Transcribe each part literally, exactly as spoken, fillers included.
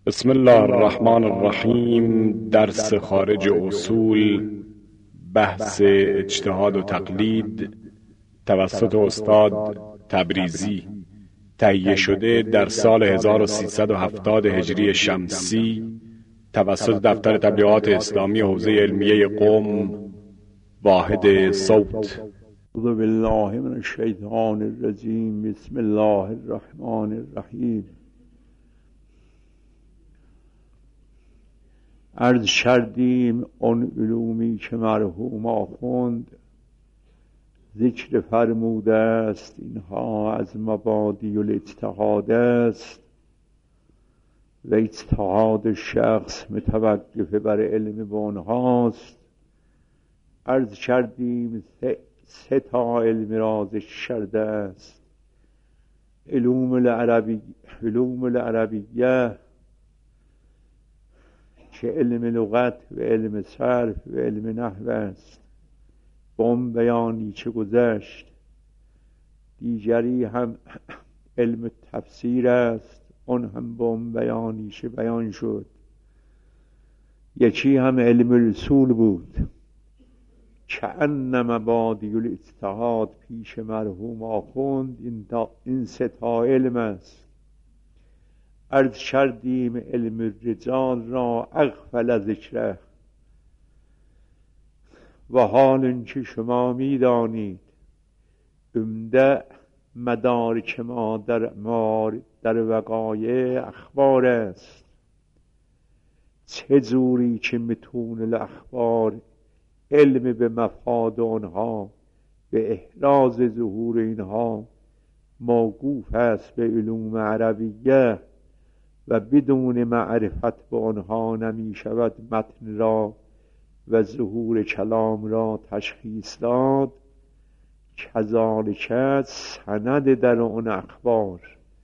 بسم الله الرحمن الرحیم. درس خارج اصول، بحث اجتهاد و تقلید توسط استاد تبریزی، تهیه شده در سال هزار و سیصد و هفتاد هجری شمسی توسط دفتر تبلیغات اسلامی حوزه علمیه قم، واحد صوت. اعوذ بالله من الشیطان الرجیم. بسم الله الرحمن الرحیم. عرض کردیم آن علومی که مرحوم آخوند ذکر فرموده است، اینها از مبادی الاجتهاد است و اجتهاد شخص متوقف بر علم با آنهاست. عرض کردیم سه, سه تا علم را ذکر کرده است: علوم العربی علوم العربیه که علم لغت و علم صرف و علم نحو است، با اون بیانی که گذشت. دیگری هم علم تفسیر است، اون هم با اون بیانی که بیان شد. یکی هم علم الاصول بود که ان مبادی الاجتهاد پیش مرحوم آخوند این, این سه تا علم است. عرض کردیم علم الرجال را اغفل ذکره، و حال اینکه شما میدانید عمده مدارک ما در, ما در وقایع اخبار است. چه جوری که متون الاخبار علم به مفاد آنها به احراز ظهور اینها موقوف است به علوم عربیه و بدون معرفت با آنها نمی شود متن را و ظهور کلام را تشخیص داد. کذالک سند در آن اخبار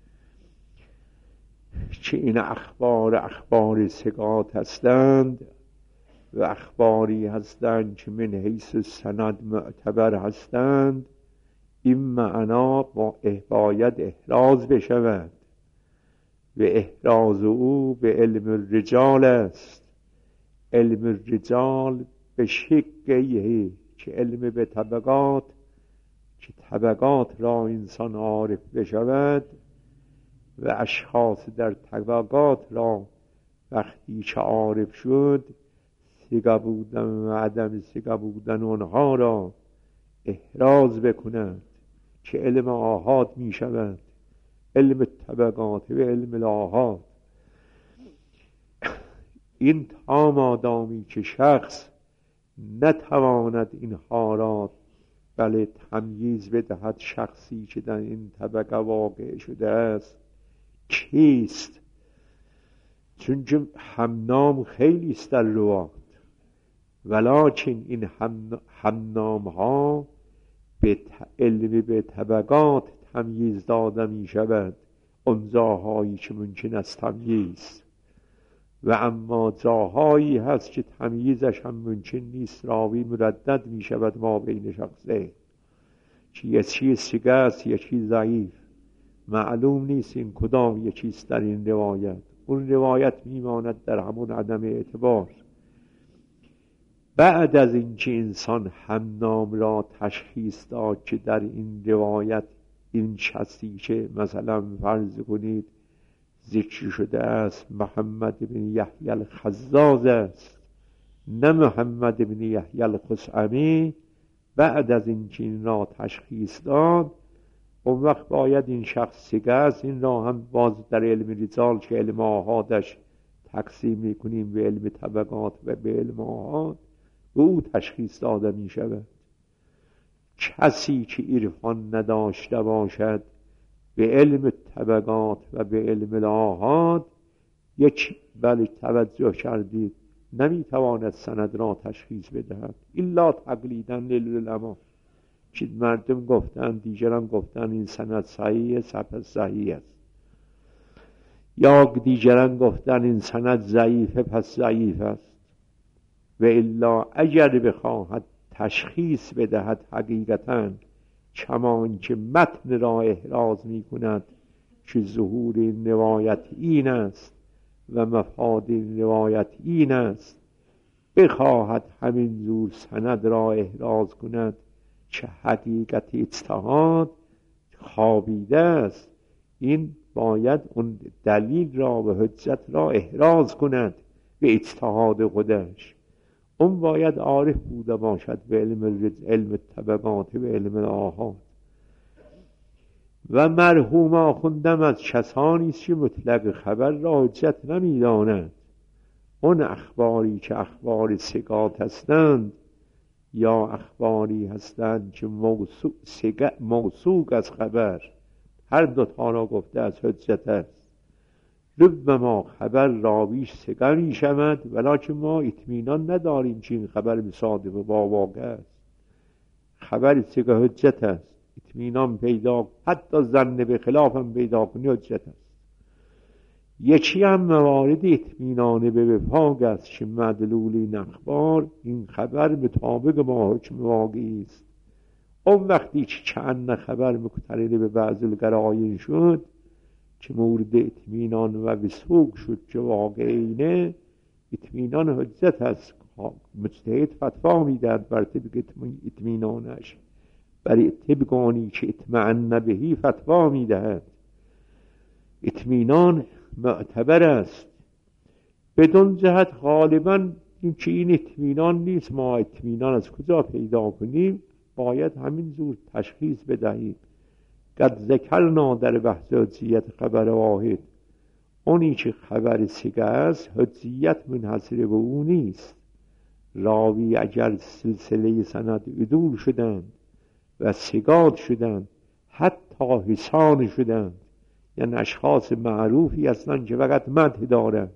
که این اخبار اخبار ثقات هستند و اخباری هستند که من حیث سند معتبر هستند، این معنا با باید احراز بشود و احراز او به علم الرجال است. علم الرجال به شکیه که علم به طبقات، که طبقات را انسان عارف بشود و اشخاص در طبقات را وقتی که عارف شد، ثقه بودن و عدم ثقه بودن آنها را احراز بکند که علم آحاد می شود. علم طبقات و علم الآحاد این تا مادامی که شخص نتواند اینها را بله تمییز بدهد شخصی که در این طبقه واقع شده است کیست. چون همنام خیلی است در روات، ولکن این همنام ها به علم به طبقات تمییز داده می شود، اون جاهایی که ممکن است تمییز، و اما جاهایی هست که تمییزش هم ممکن نیست، راوی مردد می شود ما بین شخصه که یکی ثقه است یکی ضعیف، معلوم نیست این کدام یکیست در این روایت. اون روایت می ماند در همون عدم اعتبار. بعد از اینکه انسان همنام را تشخیص داد که در این روایت این شخصی که مثلا فرض کنید ذکر شده است محمد بن یحیی الخزاز است، نه محمد بن یحیی الخثعمی، بعد از اینکه این را تشخیص داد، اون وقت باید این شخص ثقه است، این را هم باز در علم رجال که علم آحادش تقسیم میکنیم به علم طبقات و به علم آحاد، به او تشخیص داده می شود. کسی که عرفان نداشته باشد به علم طبقات و به علم الآحاد، یک بله توجه کردید نمی تواند سند را تشخیص بدهد الا تقلیداً للعلماء، که مردم گفتن دیگران گفتن این سند صحیح است، صحیح است، یا دیگران گفتن این سند ضعیف پس ضعیف است. و الا اگر بخواهد تشخیص بدهد حقیقتاً کمان که متن را احراز می کند که ظهور این روایت این است و مفاد این روایت این است بخواهد همین زور سند را احراز کند که حقیقت اجتهاد خوابیده است. این باید اون دلیل را و حجت را احراز کند به اجتهاد خودش. اون باید عارف بوده باشد به علم علم طبقات و علم آحاد. و مرحوم آخوندم از کسانی است که مطلق خبر را حجت نمی‌دانند. اون اخباری که اخبار ثقات هستند یا اخباری هستند که موثوق از خبر، هر دوتا را گفته از حجت است. ربما خبر راویش ثقه می شود ولکن ما اطمینان نداریم که این خبر مصادف با واقع است. خبر ثقه حجت است، اطمینان پیدا، حتی ظن به خلاف هم پیدا کنی حجت است. یکی هم موارد اطمینان به وفاق است که مدلول این اخبار این خبر مطابق با حکم واقعی است. اون وقتی که چند خبر مقترن به بعض القرائن شد که مورد اطمینان و وثوق شد که واقعینه، اطمینان حجت است. مجتهد فتوا میدهد بر طبق اطمینانش، بر طبق آنی که اطمئن بهی فتوا میدهد. اطمینان معتبر است. بدون جهت غالبا این که این اطمینان نیست. ما اطمینان از کجا پیدا کنیم؟ باید همین زور تشخیص بدهیم. قد ذکرنا در بحث حجیت خبر واحد، اونی که خبر ثقه است حجیت منحصر به او نیست. راوی اگر سلسله سند عدول شدند و ثقات شدند، حتی حسان شدند، یعنی اشخاص معروفی هستند که فقط مدح دارند،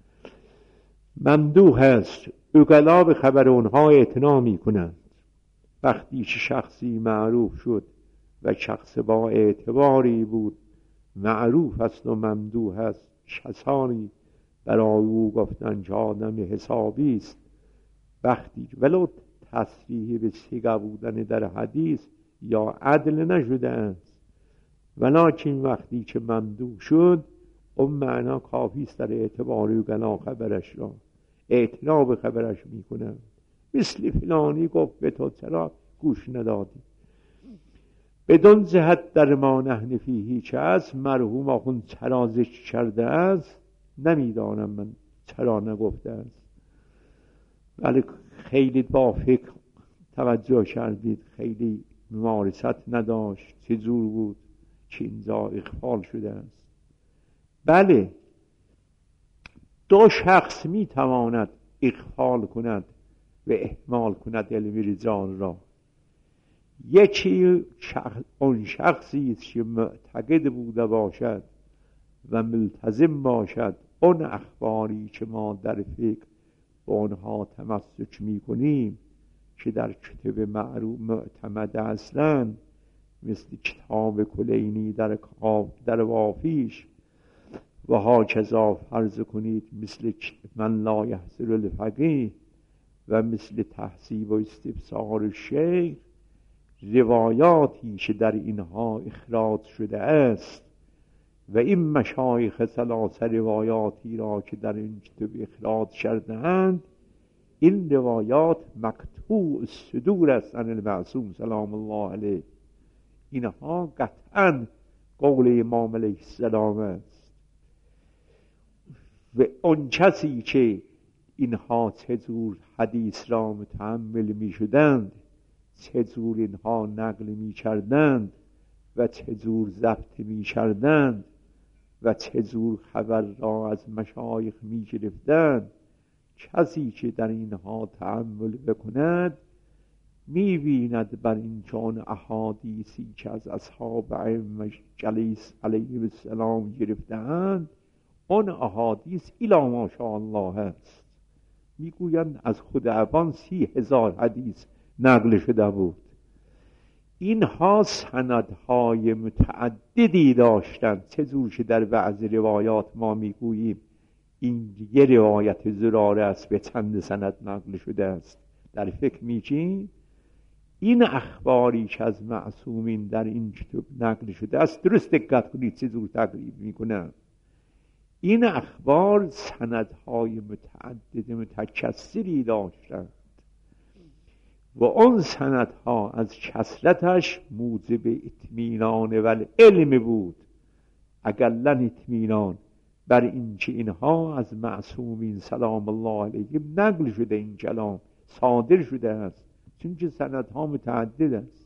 ممدوح است، عقلا به خبر اونها اعتنا می کنند. وقتی که شخصی معروف شد و شخص با اعتباری بود، معروف است و ممدوح است، کسانی برای او گفتند که آدم حسابی است، وقتی ولو تصریح به ثقه بودن در حدیث یا عدل نشده است، ولکن وقتی که ممدوح شد اون معنا کافی است در اعتبار عقلا خبرش را اعتنا به خبرش میکنند. مثل فلانی گفت به تو چرا گوش ندادی؟ بدون جهت در ما نحن فیه چه است مرحوم آخوند چرا ذکر کرده است نمیدانم من چرا نگفته است، ولی خیلی با فکر توجه کردید، خیلی ممارست نداشت، چه جور بود که اینجا اغفال شده است. بله، دو شخص میتواند اغفال کند و اهمال کند علم رجال را. یکی شخص اون شخصی است که معتقد بوده باشد و ملتزم باشد اون اخباری که ما در فقه با آنها تمسک میکنیم که در کتب معروف معتمد هستند، مثل کتاب کلینی در در وافیش و هاکذا فرض کنید مثل من لا یحصل الفقیه و مثل تحصیب و استفسار الشیخ، روایاتی که در اینها اخراج شده است و این مشایخ ثلاثه روایاتی را که در این کتاب اخراج کرده‌اند، این روایات مقطوع الصدور است عن المعصوم سلام الله علیه. اینها قطعا قول امام علیه السلام است. و اون کسی که اینها چجور حدیث را متحمل می شدند، چجور اینها نقل می کردند و چجور ضبط می کردند و چجور خبر را از مشایخ می گرفتند، کسی که در اینها تأمل بکند می بیند بر این چون احادیثی که از اصحاب ائمه جلیس علیهم السلام گرفتند، اون احادیث الی ماشاءالله است. میگویند از خود ابان سی هزار حدیث نقل شده بود. اینها سندهای متعددی داشتند، چه که در بعض روایات ما میگوییم این یه روایت زراره است به چند سند نقل شده است. در فکر میچین این اخباری که از معصومین در این کتاب نقل شده است درست دقت کنید چه جور تقریب میکنند. این اخبار سندهای متعدد متکثری داشتند و اون سندها از کثرتش موجب اطمینان و علم بود، اقلن اطمینان بر اینکه اینها از معصومین سلام الله علیهم نقل شده، این کلام صادر شده است، چون که سندها متعدد است.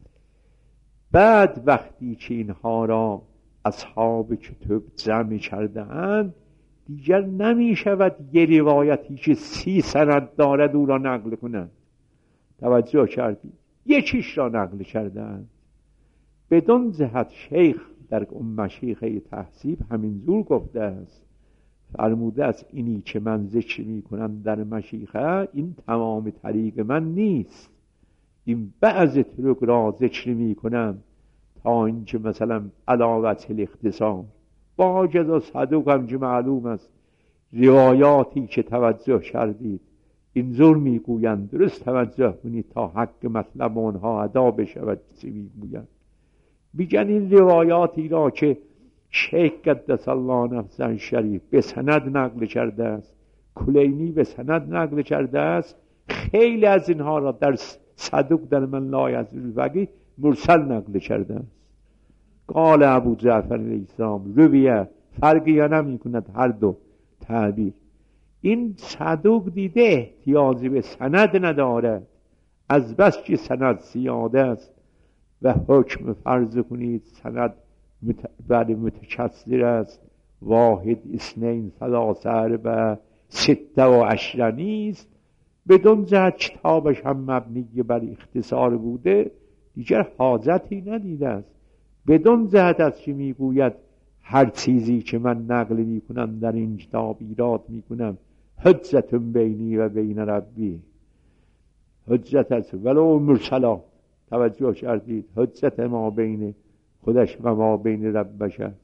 بعد وقتی که اینها را اصحاب کتب جمع کرده اند، دیگر نمی شود یه روایتی که سی سند دارد او را نقل کنند. توجه کردید؟ یکیش را نقل کرده اند. بدون جهت شیخ در اون مشیخه تحصیب همینجور گفته است، فرموده است اینی که من ذکر می کنم در مشیخه این تمام طریق من نیست، این بعض طرق را ذکر می کنم تا اینکه مثلا علاوت الاختصام با جزا صدوق هم که معلوم است روایاتی که توجه کردید اینجور میگویند، درست توجه کنید تا حق مطلب آنها ادا بشود. چی میگویند؟ میگن این روایاتی را که شیخ قدس الله نفسه شریف به سند نقل کرده است، کلینی به سند نقل کرده است، خیلی از اینها را در صدوق در من لا یزول وگی مرسل نقل کرده است. قال ابو جعفر الاسلام رویه فرقی یا نمی کند هر دو تعبیر. این صدوق دیده احتیاجی به سند ندارد، از بس که سند زیاده است و حکم فرض کنید سند مت... متکثر است، واحد اثنین ثلاثه اربعه سته و عشره نیست، بدون جهت کتابش هم مبنی بر اختصار بوده دیگر حاجتی ندیده است. بدون جهت از چی میگوید هر چیزی که من نقل میکنم در این کتاب ایراد میکنم حجت بینی و بین ربی، حجت است ولو مرسلا. توجه کردید؟ حجت ما بین خودش و ما بین ربش است.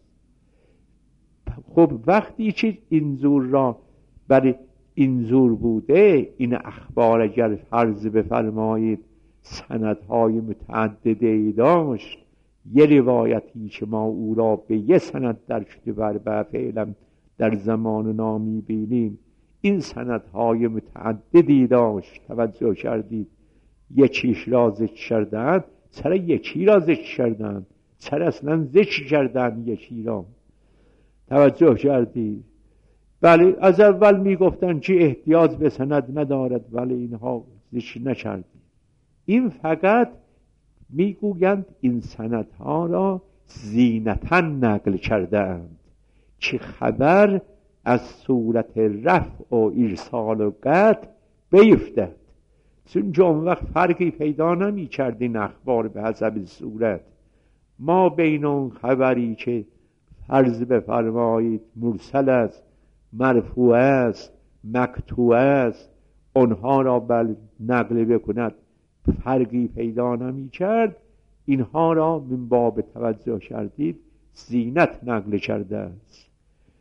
خب وقتی که اینجور را برای اینجور بوده، این اخبار اگر فرض بفرمایید سندهای متعددی داشت، یه روایتی که ما او را به یه سند در شده بر به فعلا در زمان نامی بینیم، این سندهای متعددی داشت. توجه کردید؟ یکیش را ذکر کردند، سر یکی را ذکر کردند، سر اصلا ذکر کردند یکی را. توجه کردید؟ بله از اول میگفتن که احتیاج به سند ندارد، ولی اینها ذکر نکردید. این فقط میگویند این سندها را زینتا نقل کردند که خبر از صورت رفع و ارسال و قطع بیفتد، چون اون وقت فرقی پیدا نمی کرد این اخبار به حسب صورت. ما بین اون خبری که فرض بفرمایید مرسل است، مرفوع است، مقطوع است، اونها را بل نقل بکند فرقی پیدا نمی کرد، اینها را من باب توجه کردید زینت نقل کرده است.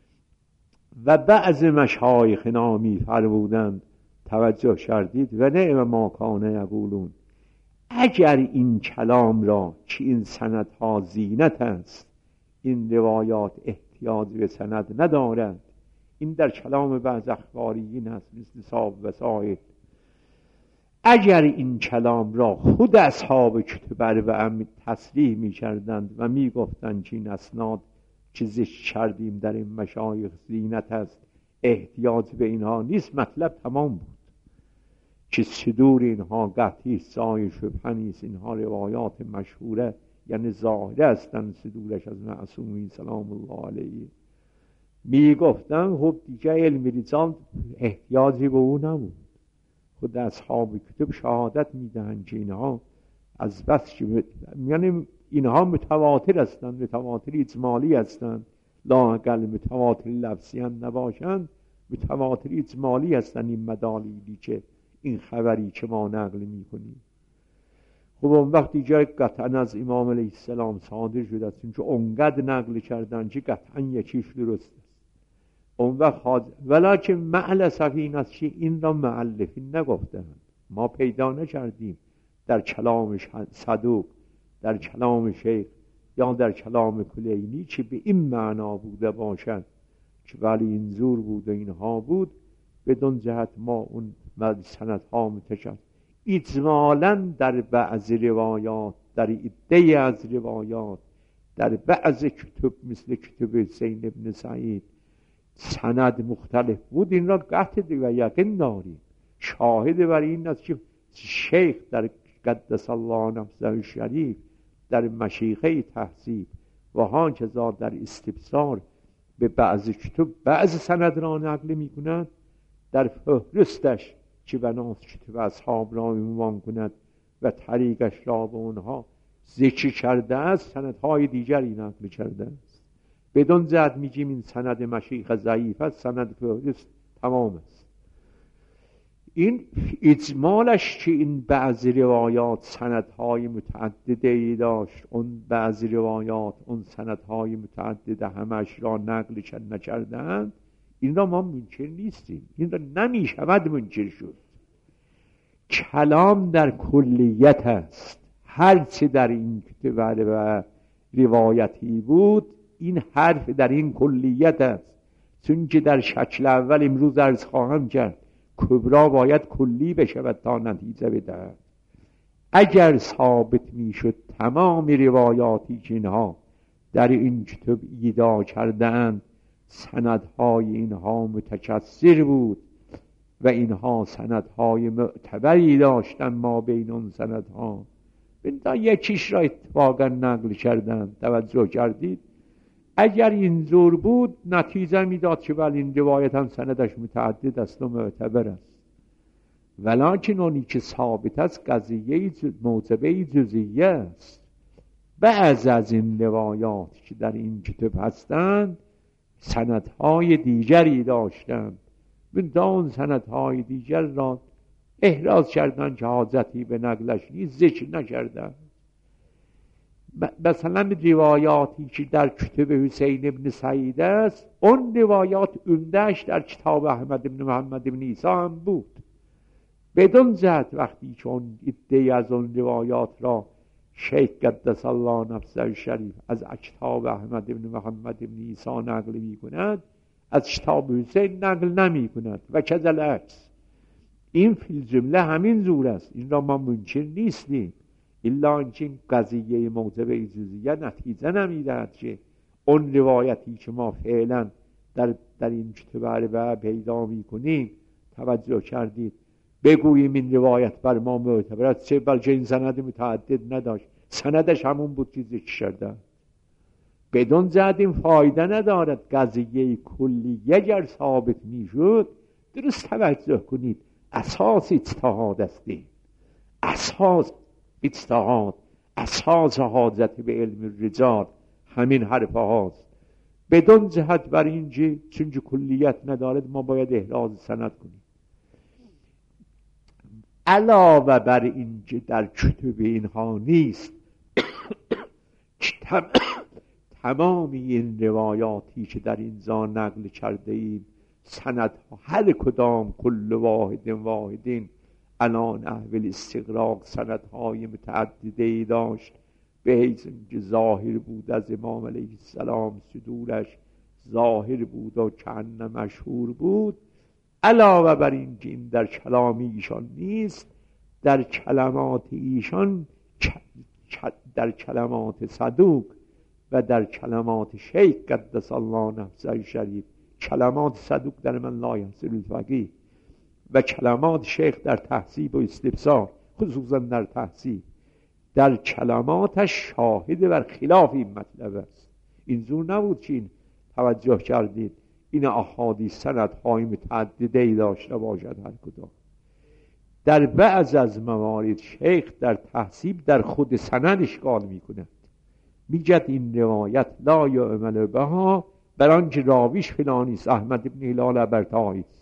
و بعض مشایخ نامی فرمودند، توجه کردید، و نعم ما کان یقولون، اگر این کلام را که این سندها زینت است، این روایات احتیاج به سند ندارد، این در کلام بعض اخباریین هست مثل صاحب وسائل، اگر این کلام را خود اصحاب کتب و ام تصریح می کردند و می گفتند که این اسناد که ذکر کردیم در این مشایخ زینت است، احتیاج به اینها نیست، مطلب تمام بود که صدور اینها قطعی سای شبهه نیست، اینها روایات مشهوره یعنی ظاهره هستند، صدورش از معصومین سلام الله علیه. می گفتن خب دیگه علم رسال احتیاجی به او نبود، خود اصحاب کتب شهادت میدهند که اینها از بس یعنی اینها متواتر هستند، متواتر اجمالی هستند، لا اقل متواتر لفظی هم نباشند، متواتر اجمالی هستند این مدالیلی که این خبری که ما نقل میکنیم. خب اون وقتی جای قطعا از امام علیه السلام صادر شده است، چون که اونقدر نقل کردن که قطعا یکیش درست است. اون وقت حاضر ولیکن معل سقین است که این را مؤلفین نگفتند، ما پیدا نکردیم در کلام صدوق، در کلام شیخ یا در کلام کلینی که به این معنا بوده باشد که ولی اینجور بود و اینها بود، بدون جهت ما اون سندها متشد. اجمالاً در بعض روایات، در عده از روایات، در بعض کتب مثل کتب حسین ابن سعید سند مختلف بود. این را قطع و یقین داریم. شاهد بر این است که شیخ در قدس الله نفسه شریف در مشیخه تحصیل و هاکذا در استبصار به بعض کتب بعض سند را نقل می کند، در فهرستش که بناس کتب اصحاب را عنوان کند و طریقش را به اونها ذکر کرده است، سندهای دیگری نقل کرده است. بدون زد میگیم این سند مشیخ ضعیف است، سند فهرست تمام است. این اجمالش که این بعض روایات سندهای متعدده ای داشت، اون بعض روایات اون سندهای متعدده همش را نقل نکردند، این را ما منکر نیستیم، این را نمیشود منکر شد. کلام در کلیت است. هرچی در این کتب و روایتی بود، این حرف در این کلیت است. چون که در شکل اول امروز عرض خواهم کرد، کبرا باید کلی بشود تا نتیجه بدهد. اگر ثابت میشد تمام روایاتی که اینها در این کتب ایدا کردند سندهای اینها متکثر بود و اینها سندهای معتبری داشتن ما بین اون سندها، بنده یکیش را اتفاقا نقل کردند. توجه کردید؟ اگر این زور بود نتیجه میداد که ولی این روایت هم سندش متعدد است و معتبر است. ولکن اونی که ثابت است قضیه موجبه جزئیه است. بعض از این روایات که در این کتاب هستند سندهای دیگری داشتند، بنده اون سندهای دیگر را احراز کردن که حاجتی به نقلش نیست، ذکر نکردن. مثلا روایاتی که در کتب حسین ابن سعید است، اون روایات عمده‌اش در کتاب احمد ابن محمد ابن عیسی هم بود. بدون جهت وقتی چون عده‌ای از اون روایات را شیخ قدس الله نفسه شریف از کتاب احمد ابن محمد ابن عیسی نقل می کند، از کتاب حسین نقل نمی کند و کذل عکس. این فی الجمله همین زور است. این را ما منکر نیستیم، الا اینکه این قضیه موجبه جزئیه نتیجه نمیدهد که اون روایتی که ما فعلا در, در این کتب اربعه پیدا می کنیم، توجه کردید، بگوییم این روایت بر ما معتبر است، چه بلکه این سند متعدد نداشت، سندش همون بود که ذکر شده. بدون زد این فایده ندارد. قضیه کلیه اگر ثابت می شد، درست توجه کنید، اساس اجتهاد است. اساس اجتهاد، اساس حاجت به علم الرجال همین حرف هاست. بدون جهت بر اینجا چون کلیت ندارد ما باید احراز سند کنیم. علاوه بر اینجا در کتب اینها نیست تمام این روایاتی که در اینجا نقل کرده ایم سندها هر کدام کل واحد واحدین الان احوال استقراق سندهای متعددی داشت، به حیث که ظاهر بود از امام علیه السلام صدورش ظاهر بود و کأن مشهور بود. علاوه بر این که این در کلام ایشان نیست، در کلمات ایشان، در کلمات صدوق و در کلمات شیخ قدس الله نفسه شریف، کلمات صدوق در من لا یحصل الفقیه و کلمات شیخ در تحصیب و استبصار، خصوصا در تحصیب، در کلماتش شاهد بر خلاف این مطلب است. این زور نبود که این توجه کردید این احادیث سندهای متعددی داشته باشد هر کدام. در بعض از موارد شیخ در تحصیب در خود سند اشکال می کند، میگد این روایت لا یعمل بها بر آنکه راویش فلانی است، احمد ابن هلال برتایی است.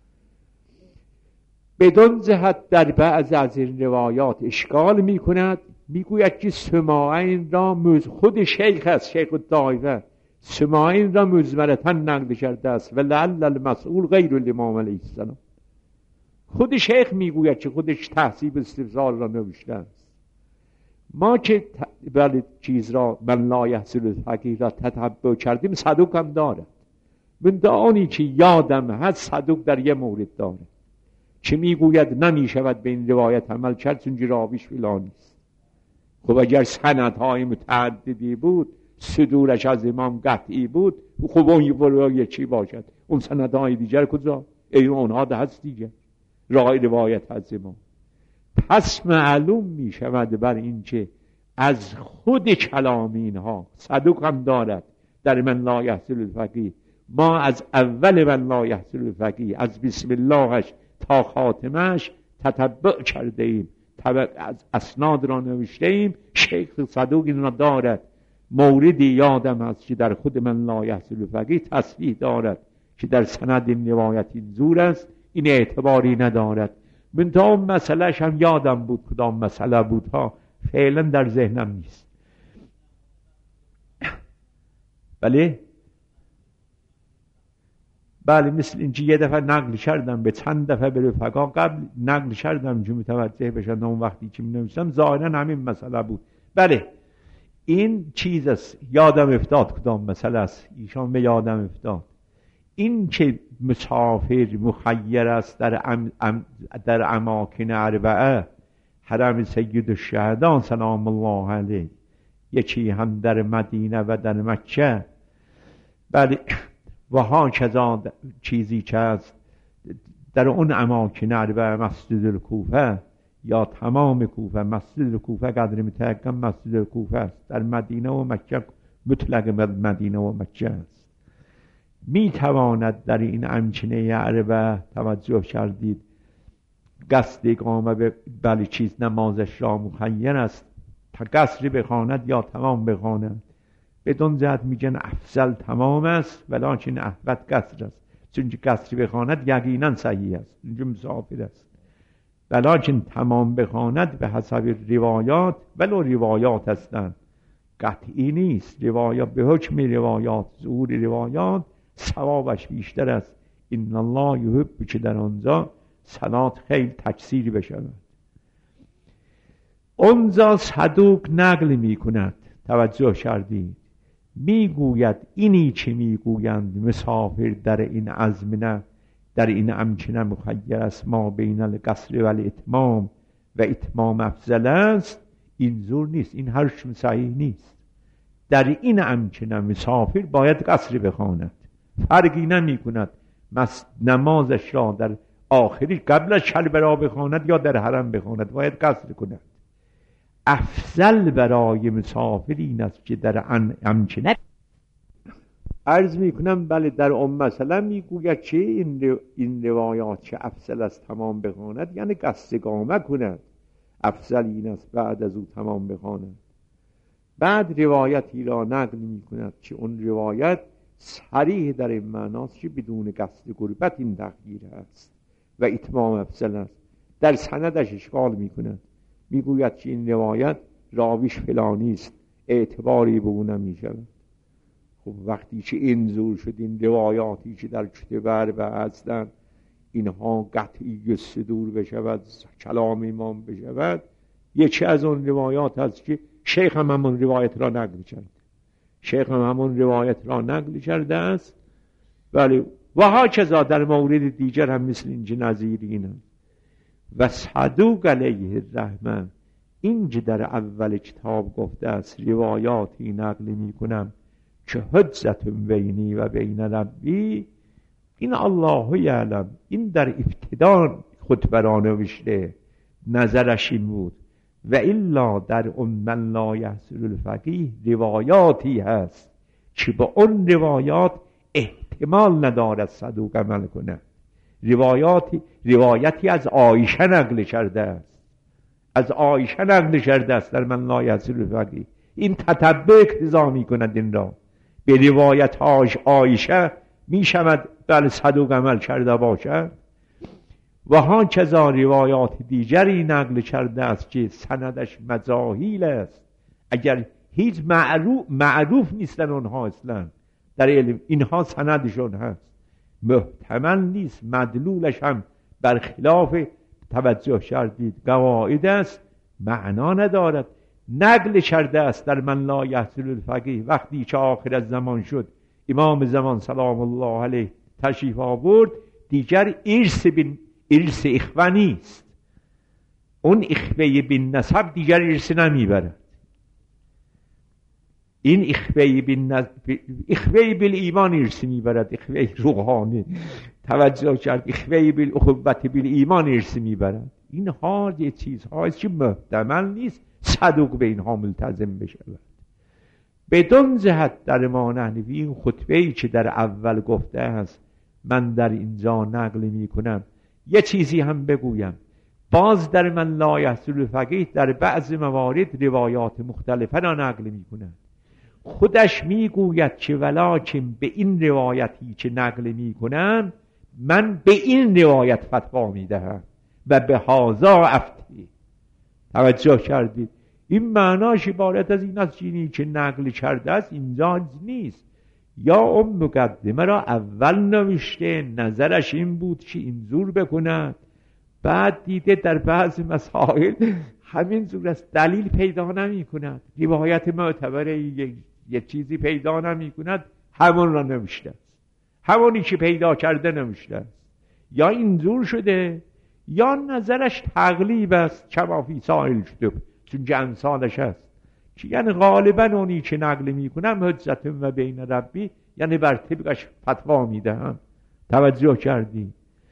بدون جهت در بعض از این روایات اشکال می کند، میگوید که سماعین را خود شیخ است، شیخ الطائفه سماعین را مزمرتا نقل کرده است و لعل المسئول غیر الامام علیه السلام. خود شیخ میگوید که خودش تحصیب استفسار را نوشته است. ما که بله چیز را من لا یحصل الفقیه را تتبع کردیم، صدوق هم دارد، من آنی که یادم هست صدوق در یه مورد داره که میگوید نمی شود به این روایت عمل کرد چون راویش فلانی است. خب اگر سندهای متعددی بود، صدورش از امام قطعی بود، خب اون یه چی باشد؟ اون سندهای دیگر کجا؟ ای اونها ده هست دیگر رای روایت از امام. پس معلوم می شود بر این که از خود کلام اینها صدوق هم دارد در من لا یحصل الفقیه. ما از اول من لا یحصل الفقیه از بسم اللهش تا خاتمش تتبع کرده ایم، از اسناد را نوشته ایم. شیخ صدوق این را دارد. موردی یادم هست که در خود من لا یحصل الفقیه تصریح دارد که در سند این روایت این زور است، این اعتباری ندارد. من تا اون مسئلهش هم یادم بود کدام مسئله بود ها، فعلا در ذهنم نیست. بله بله مثل اینکه یه دفعه نقل کردم به چند دفعه به رفقا قبل نقل کردم که متوجه بشن اون وقتی که می نوشتم ظاهرا همین مسئله بود. بله این چیز است، یادم افتاد کدام مسئله است، ایشان به یادم افتاد. این که مسافر مخیر است در, ام ام در اماکن اربعه، حرم سید الشهدان سلام الله علیه، یکی هم در مدینه و در مکه. بله و ها کذا چیزی که است در اون اماکن اربعه، مسجد الکوفه یا تمام کوفه، مسجد الکوفه قدر متحکم مسجد الکوفه است، در مدینه و مکه مطلق مدینه و مکه است. می تواند در این امکنه عربه توجه کردید قصد اقامه به بله چیز نمازش را مخیر است، تا قصری بخواند یا تمام بخواند. بدون جهت میگن افضل تمام است ولیکن احوط قصر است، چون که قصری بخواند یقینا صحیح است، اینجا مسافر است. ولیکن تمام بخواند به حسب روایات، ولو روایات هستند قطعی نیست، روایات به حکم روایات، ظهور روایات ثوابش بیشتر است. این الله یحب که در آنجا صلات خیلی تکثیر بشود. اونجا صدوق نقل می کند، توجه کردید، میگوید اینی که میگویند مسافر در این ازمنه در این امکنه مخیر است ما بین القصر و الاتمام و اتمام افضل است، این زور نیست، این هرچم صحیح نیست. در این امکنه مسافر باید قصر بخواند، فرقی نمی کند نمازش را در آخری قبل از کربلا بخواند یا در حرم بخواند، باید قصر کند. افضل برای مسافر این است که در امکنه عرض می کنم. بله در اون مثلا می گوید که این, این روایات که افضل است تمام بخواند یعنی قصد اقامه کند، افضل این است بعد از او تمام بخواند. بعد روایتی را نقل می کند که اون روایت صریح در این معناست که بدون قصد غربت این تغییر است و اتمام افضل است. در سندش اشکال می کند، می گوید که این روایت راویش فلانی است، اعتباری به اون نمی شود. خب وقتی که این زور شد این روایاتی که در کتب اربعه هستند اینها قطعی صدور بشود، کلام امام بشود، یکی از اون روایات هست که شیخ هم همون روایت را نقل کرد، شیخ هم همون روایت را نقل کرده است. ولی و ها کذا در مورد دیگر هم مثل اینجا نظیر اینه. و صدوق علیه الرحمه اینجا در اول کتاب گفته است روایاتی نقل می کنم که حجت بینی و بین ربی، این الله یعلم، این در ابتدا خطبه را نوشته، نظرش این بود. و الا در اون من لا یحصل الفقیه روایاتی هست که با اون روایات احتمال ندارد صدوق عمل کنه. روایاتی روایتی از عایشه نقل کرده است، از عایشه نقل کرده است در من لا یحصل الفقیه. این تتبع اقتضا می کند این را به روایت عایشه می شود بل صدوق عمل کرده باشد. و ها کذا روایات دیگری نقل کرده است که سندش مجاهیل است، اگر هیچ معروف, معروف نیستن اونها اصلا در علم، اینها سندشون هست، محتمل نیست، مدلولش هم برخلاف توجه کردید قواعد است، معنا ندارد. نقل کرده است در من لا یحصل الفقیه، وقتی که آخر از زمان شد امام زمان سلام الله علیه تشریف آورد، دیگر ارث بن ارث اخوه نیست. اون اخوه بن نسب دیگر ارث نمیبرد. این اخوه بن اخوه بالایمان ارث میبرد، اخوه روحانی. توجه کرد؟ اخوه بالاخوت بالایمان ارث میبرد. اینها یه چیزهاست که محتمل نیست صدوق به اینها ملتزم بشود. بدون جهت در ما نحنفی این خطبه‌ای که در اول گفته است من در اینجا نقل می کنم، یه چیزی هم بگویم. باز در من لا یحصل فقیه در بعض موارد روایات مختلفه را نقل می کند. خودش می گوید که ولکن به این روایتی که نقل می کنم من به این روایت فتوا می دهم و به هذا افتی. توجه کردید؟ این معناش عبارت از این است که نقل کرده است اینجا نیست. یا اون مقدمه را اول نوشته، نظرش این بود که اینجور بکند، بعد دیده در بعض مسائل همین جور است، دلیل پیدا نمی کند، روایت معتبره یه, یه چیزی پیدا نمی کند، همون را نوشته است، همونی که پیدا کرده نوشته است. یا اینجور شده یا نظرش تقلیب است، کما فی سائل شده، چون جنسانش هست که یعنی غالبا اونی که نقل میکنم حجت و بین ربی، یعنی بر طبقش فتوا میدهم. توجه کردی؟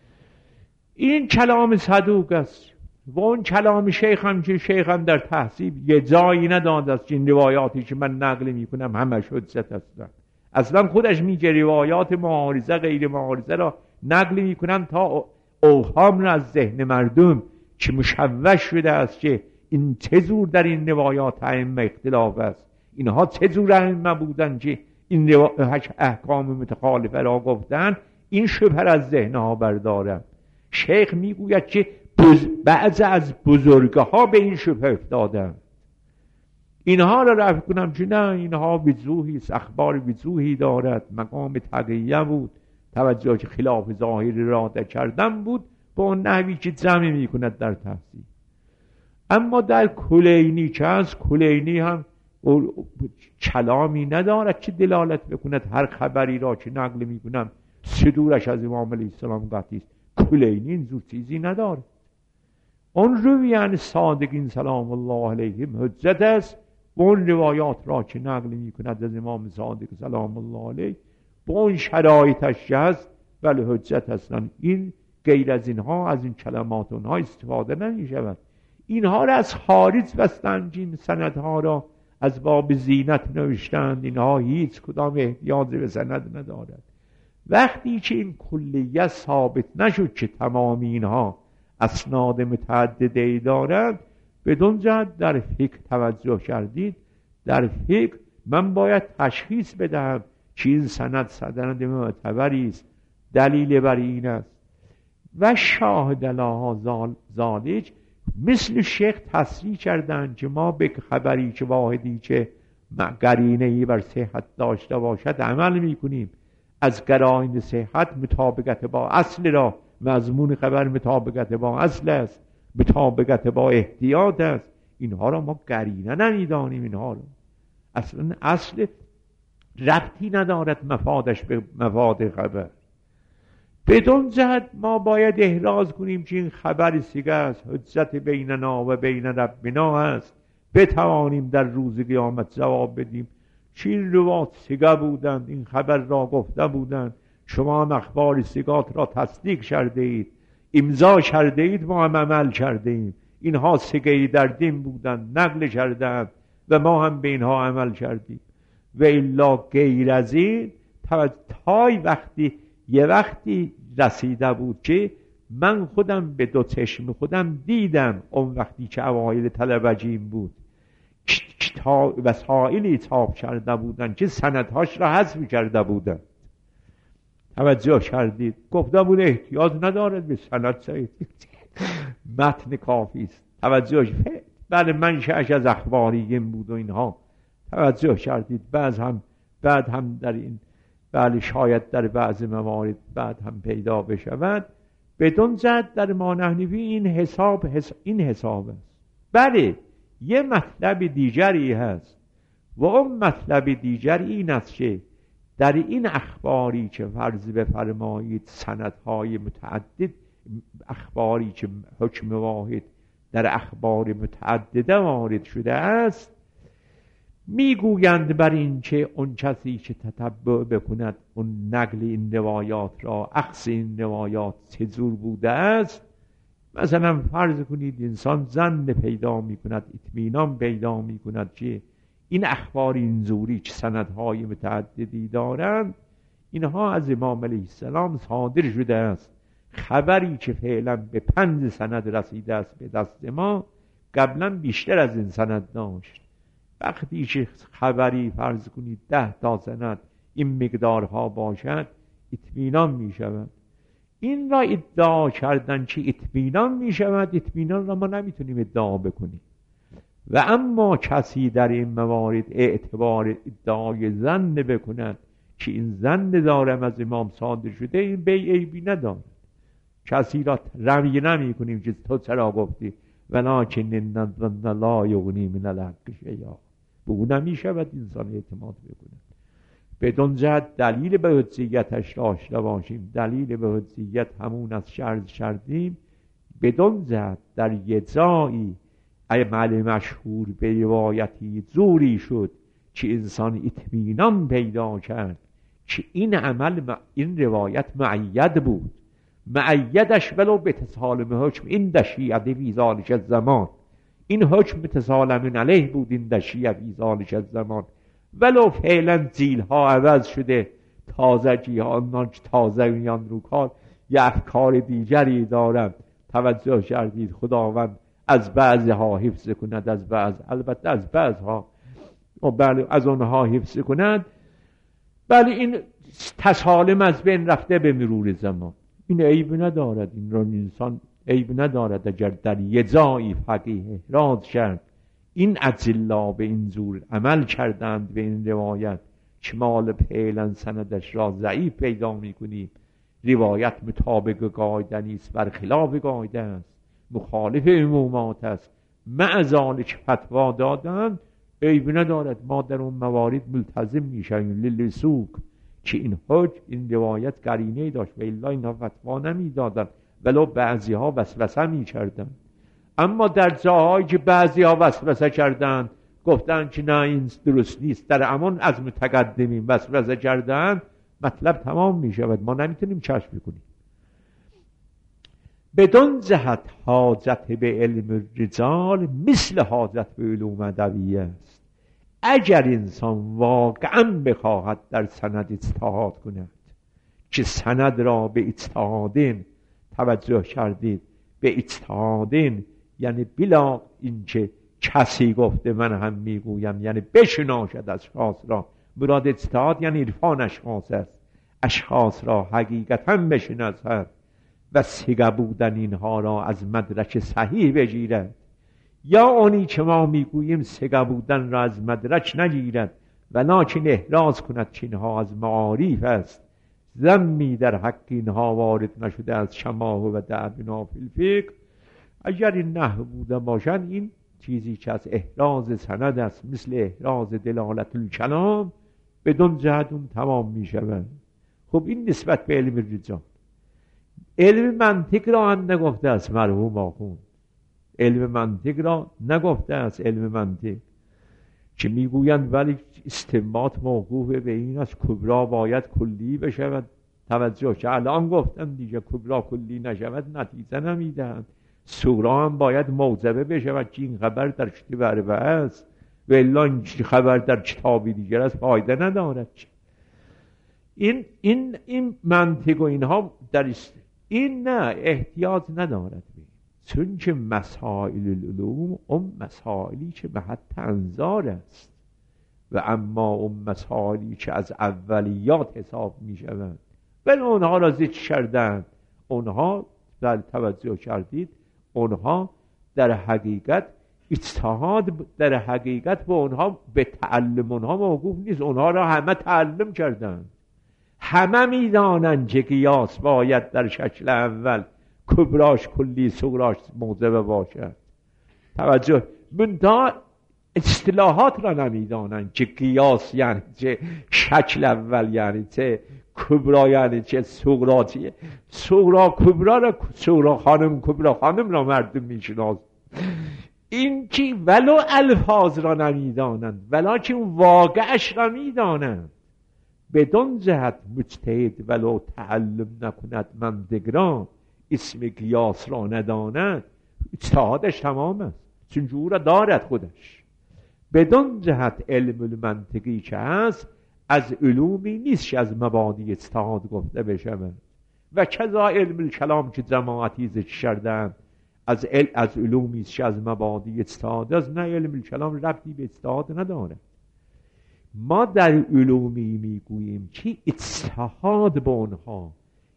این کلام صدوق است. و اون کلام شیخ هم که شیخ هم در تحصیب یه جایی نداده است که این روایاتی که من نقل میکنم همش حجت هستند. اصلا خودش میگه روایات معارضه غیر معارضه را نقل میکنم تا اوهام را از ذهن مردم که مشوش شده است که این چه زور در این روایات ائمه اختلاف است، اینها چه زور ائمه بودن که این احکام متخالفه را گفتن، این شبهه از ذهنها بردارن. شیخ میگوید که بعض از بزرگها به این شبهه افتادن، اینها را رفع کنم که نه، اینها وضوحی است، اخبار وضوحی دارد، مقام تقیه بود، توجه که خلاف ظاهری را کردن بود، با اون نحوی که جمع میکند در تحصیل. اما در کلینی که از کلینی هم کلامی ندارد که دلالت بکند هر خبری را که نقل میکنم صدورش از امام علیه السلام قطعی است. کلینی اینجور چیزی ندارد. اون رویان صادقین سلام الله علیهم حجت است. اون روایات را که نقل میکند از امام صادق سلام الله علیه با اون شرایطش هست ولی حجت هستند. این غیر از اینها از این کلمات اونها استفاده نمیشود. اینها را از خارج بستند، این سندها را از باب زینت نوشتند، اینها هیچ کدام احتیاج به سند ندارد. وقتی که این کلیه ثابت نشد که تمام اینها اسناد متعدده دارند، بدون جهت در فقه توجه کردید، در فقه من باید تشخیص بدهم که این سند سند معتبری است، دلیل بر این است. و شاهد لها ذالک، مثل شیخ تصریح کردند که ما به خبری که واحدی که قرینه‌ای بر صحت داشته باشد عمل میکنیم، از قرائن صحت مطابقت با اصل را، مضمون خبر مطابقت با اصل است، مطابقت با احتیاط است. اینها را ما قرینه نمیدانیم، اینها را اصلا اصل ربطی ندارد مفادش به مفاد خبر. بدون جهت ما باید احراز کنیم که این خبر سیگه است، حجت بیننا و بین ربنا است، بتوانیم در روز قیامت جواب بدیم که این روات سیگه بودند، این خبر را گفته بودند، شما هم اخبار سیگات را تصدیق کرده اید، امضا کرده اید، ما هم عمل کرده ایم. اینها سیگه در دین بودند، نقل کردند و ما هم به اینها عمل کردیم. و الا غیر از این تای وقتی یه وقتی رسیده بود که من خودم به دو چشم خودم دیدم، اون وقتی که اوایل طلبجیم بود، وسائلی چاپ کرده بودن که سندهاش را حذف کرده بودن. توجه کردید؟ گفته بود احتیاج ندارد به سند، سعید متن کافی است. توجه بله منشأش از اخباریم بود و اینها. توجه کردید؟ بعد هم بعد هم در این بله شاید در بعض موارد بعد هم پیدا بشود. بدون زد در ما نحنفی این حساب, حساب این حساب است. بله یه مطلب دیگری هست و اون مطلب دیگر این است که در این اخباری که فرض بفرمایید سندهای متعدد، اخباری که حکم واحد در اخبار متعدده وارد شده است، میگویند بر این که اون کسی که تتبع بکند اون نقل این روایات را، اخذ این روایات چه جور بوده است. مثلا فرض کنید انسان ظن پیدا میکند، اطمینان پیدا میکند که این اخبار اینجوری که سندهای متعددی دارند، اینها از امام علیه السلام صادر شده است. خبری که فعلا به پنج سند رسیده است به دست ما، قبلا بیشتر از این سند داشت. وقتی که خبری فرض کنید ده تا سند این مقدارها باشد، اطمینان می شود. این را ادعا کردن که اطمینان می شود، اطمینان را ما نمیتونیم ادعا بکنیم. و اما کسی در این موارد اعتبار ادعای ظن بکند که این ظن دارم از امام صادر شده، این بی عیبی ندارد. کسی را رمی نمی کنیم که تو چرا گفتی ولکن الظن لا یغنی من الحق شیئا، به او نمی شود انسان اعتماد بکنه. بدون جهت دلیل به حجیتش داشته باشیم، دلیل به حجیت همون از شرط شردیم. بدون جهت در یه جایی عمل مشهور به روایتی زوری شد که انسان اطمینان پیدا کرد که این عمل، این روایت معید بود، معیدش ولو به تسالم حکم این دشیعه ویزالش الزمان، این حکم تسالم علیه بود، این دشیعه ویزالش الزمان، ولو فعلا زیل ها عوض شده، تازگی ها آنان که تازه میان رو کار یه افکار دیگری دارن. توجه کردید خداوند از بعضی ها حفظ کند، از بعض، البته از بعض ها و بله از اونها حفظ کند. بله این تسالم از بین رفته به مرور زمان، این عیب ندارد، این را انسان عیب ندارد اگر در یه جایی فقیه احراز کرد این اجلا به این زور عمل کردند به این روایت که مال فعلا سندش را ضعیف پیدا میکنیم، روایت مطابق قاعده نیست، برخلاف قاعده است، مخالف عمومات است، مع ذلک فتوا دادن، عیب ندارد. ما در اون موارد ملتزم میشیم للسوق که این حکم، این روایت قرینه داشت و الا اینها فتوا نمیدادن، ولو بعضی ها وسوسه میکردن. اما در جاهایی که بعضی ها وسوسه کردن، گفتن که نه این درست نیست، در امان از متقدمین وسوسه کردن، مطلب تمام می شود، ما نمیتونیم کشف کنیم. بدون جهت حاجت به علم رجال مثل حاجت به علوم ادبیه است. اگر انسان واقعا بخواهد در سند اجتهاد کند که سند را به اجتهادین، توجه کردید، به اجتهادین یعنی بلا اینکه کسی گفته من هم میگویم، یعنی بشناسد اشخاص را، مراد اجتهاد یعنی عرفان اشخاص است، اشخاص را حقیقتا بشناسد و سگه بودن اینها را از مدرک صحیح بگیرد، یا اونی که ما میگوییم سگه بودن را از مدرک نگیرد ولکن احراز کند که اینها از معاریف است، ذمی در حق اینها وارد نشده از شماه و دعبنا فی الفقه. اگر این نحو بوده باشند، این چیزی که از احراز سند است، مثل احراز دلالت الکلام، بدون جهت اون تمام می شود. خب این نسبت به علم رجال. علم منطق را هم نگفته است مرحوم آخوند، علم منطق را نگفته است. علم منطق که میگویند ولی استنباط موقوف به این است، کبرا باید کلی بشود. توجه که الان گفتن دیگه کبرا کلی نشود نتیجه نمیدهند. سورا هم باید موجبه بشود که این خبر در کتاب اربعه است و الا این خبر در کتابی دیگر است فایده ندارد. این این این منطق و اینها در است. این نه احتیاج ندارد، چون که مسائل العلوم اون مسائلی که به حد انظار است و اما اون مسائلی که از اولیات حساب می شوند ولی اونها را ذکر کردن، اونها در توجه کردید، اونها در حقیقت اجتهاد در حقیقت با اونها به تعلم اونها موقوف نیست، اونها را همه تعلم کردند، همه میدانند که قیاس باید در شکل اول کبراش کلی صغراش موجبه باشد. توجه منتها اصطلاحات را نمیدانند که قیاس یعنی چه، شکل اول یعنی چه، کبرا یعنی چه، صغراتی صغرا کبرا را، صغرا خانم کبرا خانم را مردم میشناسند. این که ولو الفاظ را نمیدانند ولکن واقعش را میدانند. بدون جهت مجتهد ولو تعلم نکند منطق را، اسم قیاس را نداند، اجتهادش تمام است، چون جو را دارد خودش. بدون جهت علم المنطقی که هست از علومی نیست که از مبانی اجتهاد گفته بشود. و کذا علم الکلام که جماعتی ذکر کردند از علم از علومی است که از مبانی اجتهاد است. نه، علم الکلام ربطی به اجتهاد نداره. ما در علومی میگوییم که اجتهاد به اونها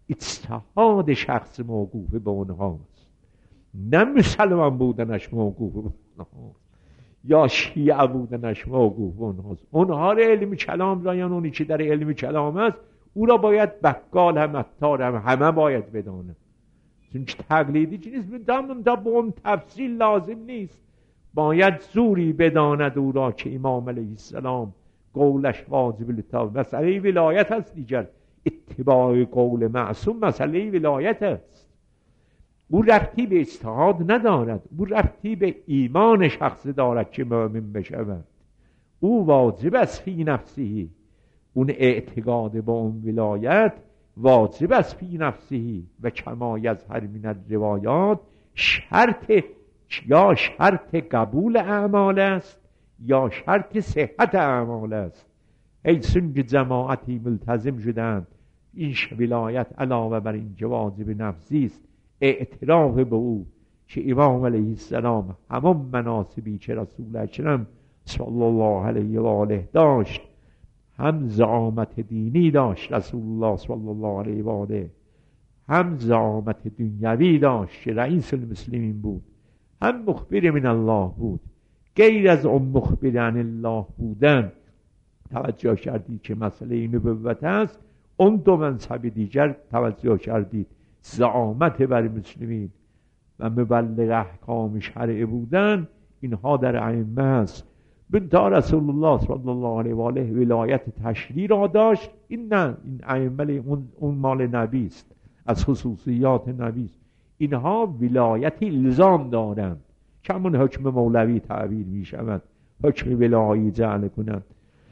اجتهاد شخص موقوف به اونهاست، نه مسلمان بودنش موقوف به اونهاست یا شیعه بودنش موقوف به اونهاست. اونها را علم کلام را، یعنی اونی که در علم کلام است، او را باید بقال هم عطار هم همه باید بدانه، چون که تقلیدی چی نیست. بدانم تا به اون تفصیل لازم نیست. باید زوری بداند او را که امام علیه السلام قولش واجب الاتباع. مسئله ولایت است دیگر، اتباع قول معصوم مسئله ولایت است. او ربطی به اجتهاد ندارد، او ربطی به ایمان شخص دارد که مؤمن بشود. او واجب است فی نفسه، اون اعتقاد با اون ولایت واجب است فی نفسه و کما یظهر من الروایات شرط، یا شرط قبول اعمال است یا شرط صحت اعمال است. حیثون که جماعتی ملتزم شدند این ولایت علاوه بر این واجب نفسی است، اعتراف به او که امام علیه السلام همون مناسبی که رسول اکرم صلی الله علیه و آله داشت، هم زعامت دینی داشت رسول الله صلی الله علیه و آله، هم زعامت دنیوی داشت که رئیس المسلمین بود، هم مخبر من الله بود. غیر از اون مخبر عن الله بودن توجه کردید که مسئله نبوت است. اون دو منصب دیگر توجه کردید، زعامت بر مسلمین و مبلغ احکام شرع بودن، اینها در ائمه است. بنتا رسول الله صلی الله علیه و آله ولایت تشریع را داشت. این نه، این ائمه اون, اون مال نبی است، از خصوصیات نبی است. اینها ولایت الزام دارند، کمون حکم مولوی تعبیر می شود، حکم ولایی جعل کنند،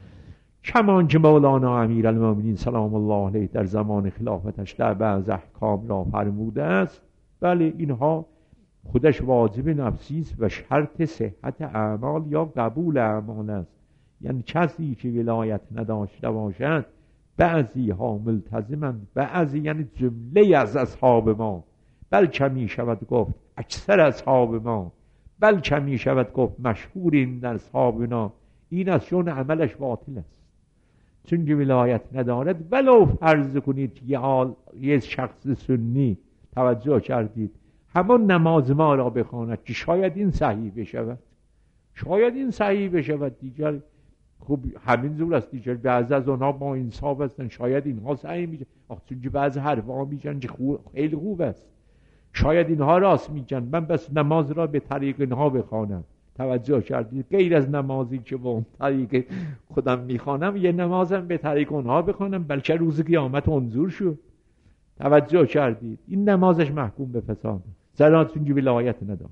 کمان که مولانا امیر المؤمنین سلام الله علیه در زمان خلافتش در بعض احکام را فرموده است. بله، اینها خودش واجب نفسی است و شرط صحت اعمال یا قبول اعمال است. یعنی کسی که ولایت نداشته باشد، بعضی ها ملتزمند، بعضی یعنی جمله از اصحاب ما، بلکه می شود گفت اکثر اصحاب ما، بلکه می شود گفت مشهور این در اصحابنا، این است چون عملش باطل است، چون که ولایت ندارد. ولو فرض کنید یه, حال یه شخص سنی توجه کردید همون نماز ما را بخواند که شاید این صحیح بشود، شاید این صحیح بشود دیگر، خب همین زور است دیگر. بعضی از اونها با انصاف هستن، شاید اینها صحیح میشه، چون که بعضی حرفا میگن که خیلی خوب است، شاید اینها راست میگن، من بس نماز را به طریق اینها بخوانم. توجه کردید؟ غیر از نمازی که با طریق خودم میخوانم، یه نمازم به طریق اونها بخوانم، بلکه روز قیامت منظور شد. توجه کردید؟ این نمازش محکوم به فساد، زرا چون که ولایت نداره.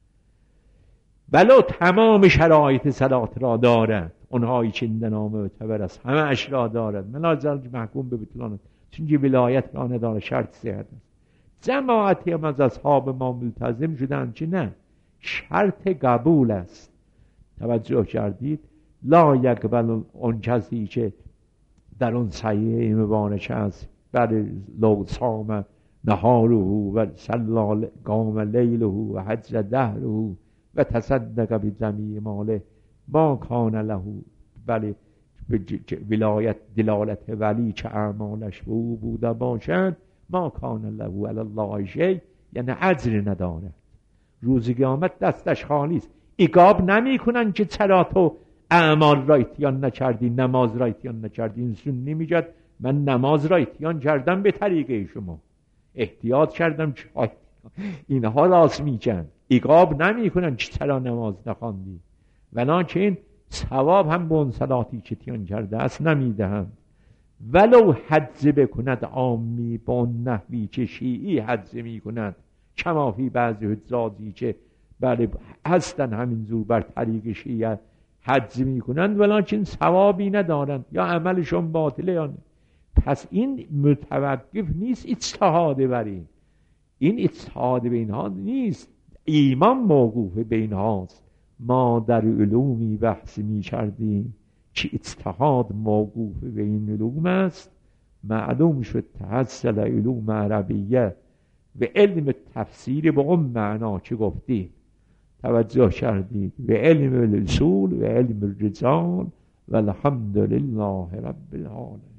ولو تمام شرایط صلات را دارد، اونهایی که این نامه معتبر است همه اش را دارد، منازل محکوم به بطلان، چون که ولایت را نداره، شرط صحت است. جماعتی هم از اصحاب ما ملتزم شدن که نه، شرط قبول است. توجه کردید؟ لا یقبل اون کسی که در اون صحیح مبارک است بر لو صام نهاره و صلی قام لیله و حج دهره و تصدق بجمیع ماله ما کان له، بله ولایت دلالت ولی که اعمالش به او بوده باشد، ما کان له علی الله شیء، یعنی اجر ندارد، روز قیامت دستش خالی است. عقاب نمی کنن که چرا تو اعمال را اتیان نکردی، نماز را اتیان نکردی. این سنی میگه من نماز را اتیان کردم به طریقه شما، احتیاط کردم، اینها راست میگن. عقاب نمی کنن که چرا نماز نخواندی. ولکن ثواب هم به اون صلاتی که تیان کرده است نمیدهند. ولو حجزه بکند عامی با اون نحوی که شیعی حجزه میکند، کما فی بعضی حجازی که بله هستن همینجور بر طریق شیعه حجزه میکنند ولکن ثوابی ندارند یا عملشون باطله یا نه. پس این متوقف نیست اجتهاد بر این، این اجتهاد به اینها نیست، ایمان موقوف به اینهاست. ما در علومی بحث می کردیم که اجتهاد موقوف به این علوم است، معلوم شد تحصل علوم عربیه و علم تفسیر به اون معنا که گفتیم توجه کردید، و علم الاصول و علم الرجال و الحمد لله رب العالمین.